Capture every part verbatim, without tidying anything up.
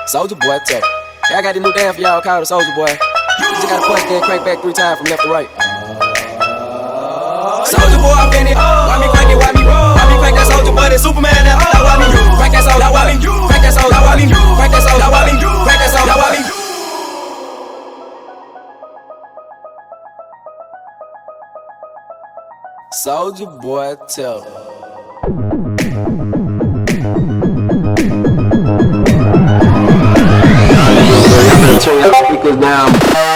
Soulja Boy tech. Yeah, I got this new dance for y'all called the Soulja Boy. You just gotta punch then crank back three times from left to right. Soulja Boy, I'm in it. Why me crank it? Why me roll? Why me crank that Soulja Boy? That Superman now. Now why me crank that Soulja? Now why me crank that Soulja? Now why me crank that Soulja? Now why me crank that Soulja? Now why me? Soulja Boy tell. Turn your speakers down.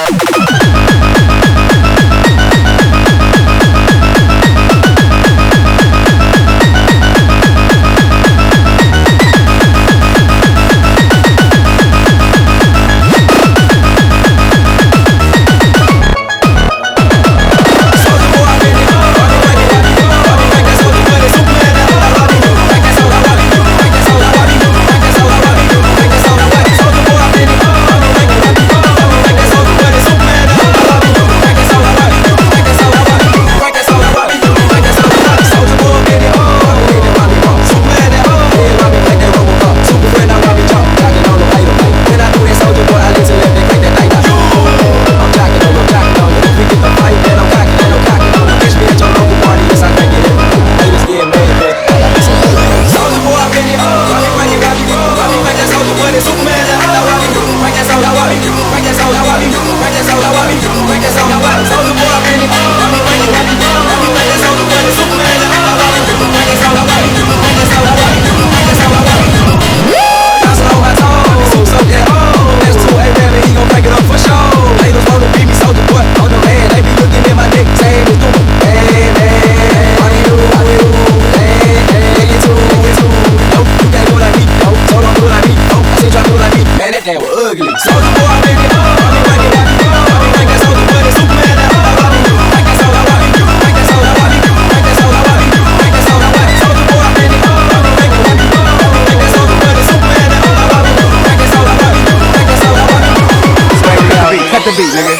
The beat, nigga.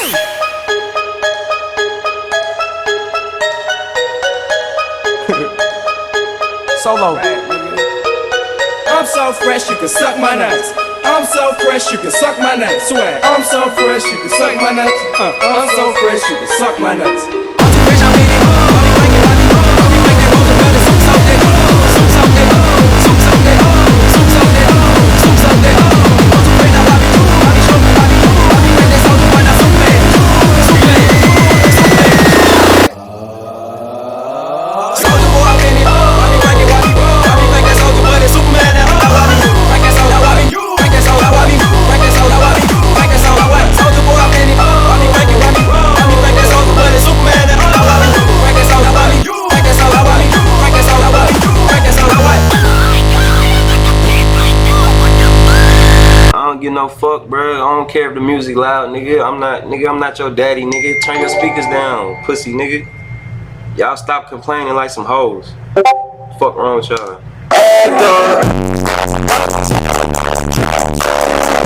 Solo. I'm so fresh, you can suck my nuts. I'm so fresh, you can suck my nuts. Swag. I'm so fresh, you can suck my nuts. Uh, I'm so fresh, you can suck my nuts. Give no fuck, bro. I don't care if the music loud, nigga. I'm not, nigga. I'm not your daddy, nigga. Turn your speakers down, pussy, nigga. Y'all stop complaining like some hoes. Fuck wrong with y'all.